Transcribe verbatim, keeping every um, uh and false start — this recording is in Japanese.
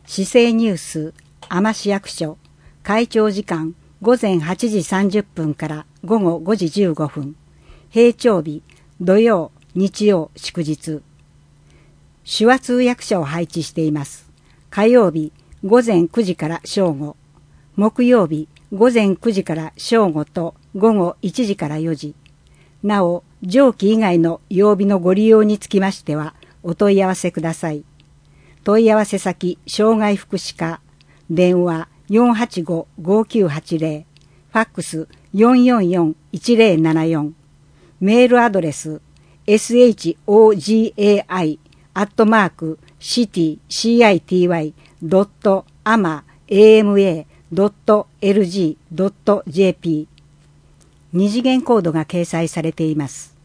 市政ニュース海士市役所会長時間ごぜんはちじさんじゅっぷんからごごごじじゅうごふん。平朝日土曜日曜祝日。手話通訳者を配置しています。火曜日ごぜんくじから正午、木曜日ごぜんくじから正午とごごいちじからよじ。なお上記以外の曜日のご利用につきましてはお問い合わせください。問い合わせ先障害福祉課、電話 よんはちごーごーきゅうはちゼロ、ファックス よんよんよんいちゼロななよん、メールアドレス エスエイチオージェーアイ アットマーク シティ シーアイティーワイ ドット アマ エーエムエー ドット エルジー ドット ジェーピー。二次元コードが掲載されています。